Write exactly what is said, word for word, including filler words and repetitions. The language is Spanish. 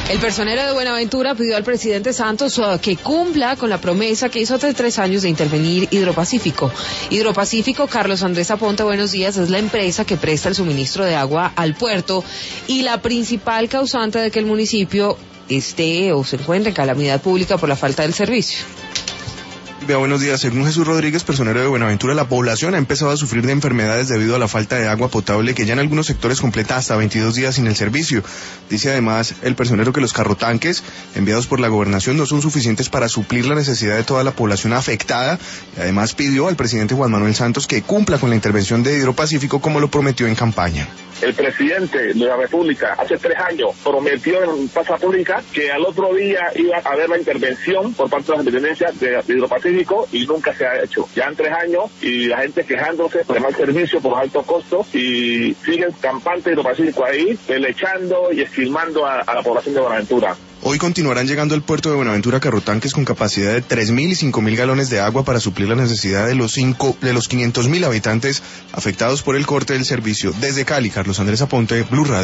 El personero de Buenaventura pidió al presidente Santos uh, que cumpla con la promesa que hizo hace tres años de intervenir Hidropacífico. Hidropacífico, Carlos Andrés Aponte, buenos días, es la empresa que presta el suministro de agua al puerto y la principal causante de que el municipio esté o se encuentre en calamidad pública por la falta del servicio. Vea, buenos días. Según Jesús Rodríguez, personero de Buenaventura, la población ha empezado a sufrir de enfermedades debido a la falta de agua potable que ya en algunos sectores completa hasta veintidós días sin el servicio. Dice además el personero que los carrotanques enviados por la gobernación no son suficientes para suplir la necesidad de toda la población afectada y además pidió al presidente Juan Manuel Santos que cumpla con la intervención de Hidropacífico como lo prometió en campaña. El presidente de la República hace tres años prometió en plaza pública que al otro día iba a haber la intervención por parte de las dependencias de, de Hidropacífico y nunca se ha hecho. Ya en tres años y la gente quejándose por el mal servicio, por los altos costos y siguen campantes Hidropacífico ahí, pelechando y esquilmando a, a la población de Buenaventura. Hoy continuarán llegando al puerto de Buenaventura carrotanques con capacidad de tres mil y cinco mil galones de agua para suplir la necesidad de los cinco, de los quinientos mil habitantes afectados por el corte del servicio. Desde Cali, Carlos Andrés Aponte, Blue Radio.